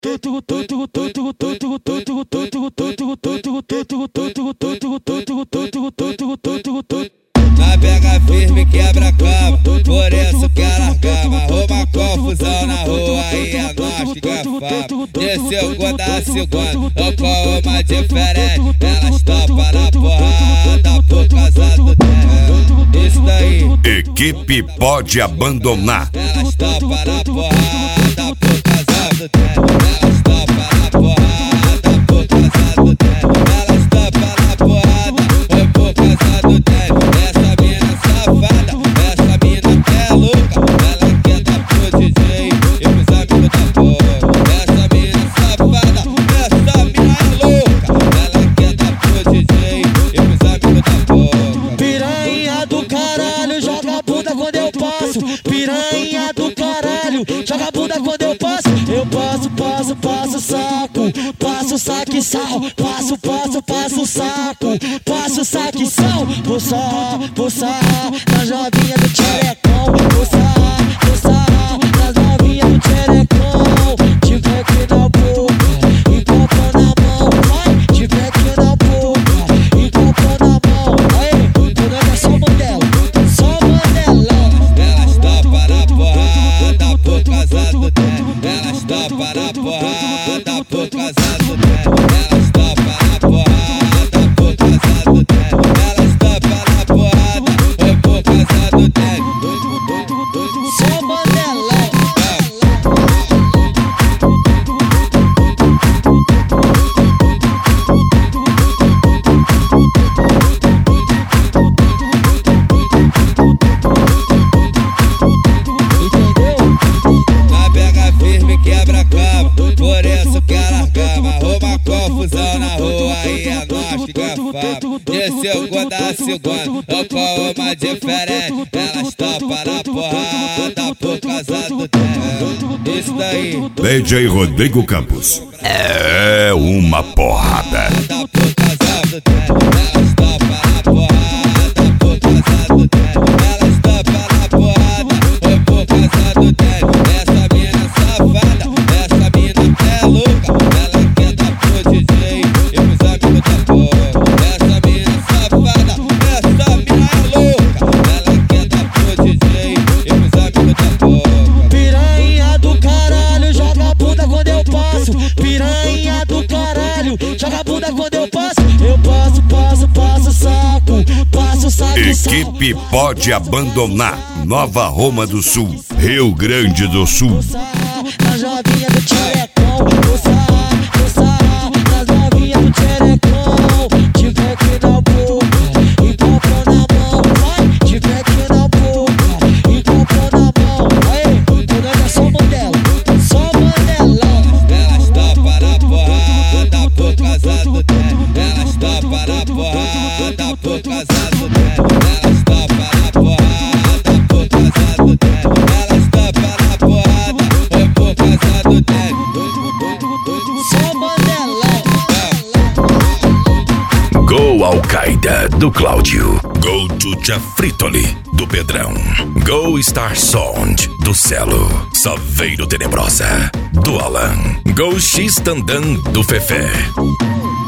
Na pega firme quebra a cama, por isso que ela cama. Arruma confusão na rua e é nós que ganha fama. De segunda a segunda, eu com uma diferente. Elas topam na porrada por causa do tempo. Isso daí. Equipe pode abandonar. Elas topam na porrada por causa do tempo. Elas topam na porrada por causa do tempo. Elas topam na porrada por causa do tempo. Essa mina safada, essa mina é louca. Ela quer dar pro DJ e pros amigos da porra. Essa mina safada, essa mina é louca. Ela quer dar pro DJ e pros amigos da porra. Piranha do caralho, joga a bunda quando eu passo. Piranha do caralho, joga a bunda quando eu passo. Eu passo saco, passo saque sal. Passo saco, passo saque sal. Vou sarrar na jovinha do tcherecão. Vou sarrar nas novinhas do tcherecão. Tiver aqui na boca e copo na mão, vai. Tiver aqui na boca e copo na mão. Aí, quando é só Mandela. Elas topam na porrada por causa do tempo. Elas topam na porrada por causa do tempo. Elas topam na porrada por causa do tempo. Elas topam na porrada por causa do tempo. Só Mandela. Na pega firme quebra a cama, por isso que ela cama. Arruma confusão na rua e é nós que ganha fama. De segunda a segunda, eu com uma diferente. Elas topam na porrada por causa do tempo. Isso daí. DJ Rodrigo Campos. É uma porrada. Por causa do tempo. Elas topam na porrada por causa do tempo. Elas topam na porrada por causa do tempo. Essa mina safada, essa mina é louca. Ela quer dar pro DJ e pros amigos da porra. Essa mina safada, essa mina é louca. Ela quer dar pro DJ e pros amigos da porra. Piranha do caralho, joga a bunda quando eu passo. Piranha do caralho, joga a bunda quando eu passo. Eu passo saco, passo saque sal. Equipe pode abandonar. Nova Roma do Sul, Rio Grande do Sul. Na jovinha do tcherecão. Vou sarrar nas novinhas do tcherecão. Tiver aqui na boca e copo na mão, vai. Tiver aqui na boca e copo na mão. Aí, quando é só Mandela. Elas topam na porrada por causa do tempo. Elas topam na porrada por causa do tempo. Elas topam na porrada por causa do tempo. Elas topam na porrada por causa do tempo. Só Mandela. Go Al-Qaeda do Cláudio. Go Chucha Fritoli do Pedrão. Go Star Sound do Celo. Saveiro Tenebrosa do Alan. Go X Tandan do Fefé.